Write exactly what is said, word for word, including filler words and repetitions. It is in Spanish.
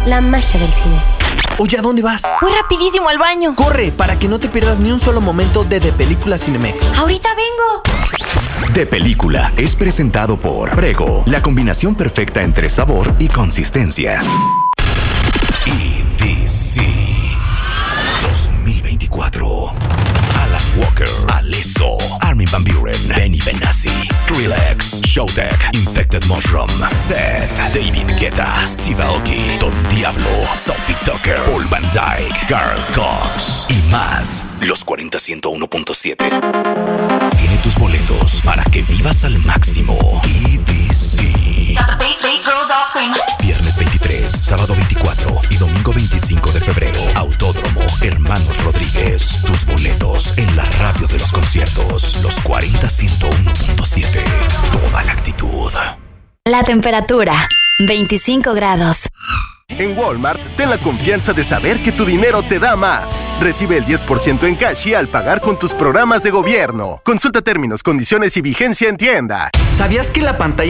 La magia del cine. Oye, ¿a dónde vas? Voy rapidísimo al baño. Corre, para que no te pierdas ni un solo momento de De Película Cinemex. Ahorita vengo. De Película es presentado por Prego, la combinación perfecta entre sabor y consistencia. E D C dos mil veinticuatro. Alan Walker, Alesso, Armin van Buuren, Benny Benassi, Skrillex, Showtek, Infected Mushroom, Seth, David Guetta, Steve Aoki, Don Diablo, Sophie Tucker, Paul Van Dyke, Carl Cox y más. Los cuarenta ciento uno punto siete tiene tus boletos para que vivas al máximo. E D C. Viernes veintitrés, sábado veinticuatro y domingo veinticinco de febrero. Autódromo Hermanos Rodríguez. Tus boletos en la radio de los conciertos. Los cuarenta ciento uno punto siete. Toda la actitud. La temperatura, veinticinco grados. En Walmart, ten la confianza de saber que tu dinero te da más. Recibe el diez por ciento en cash al pagar con tus programas de gobierno. Consulta términos, condiciones y vigencia en tienda. ¿Sabías que la pantalla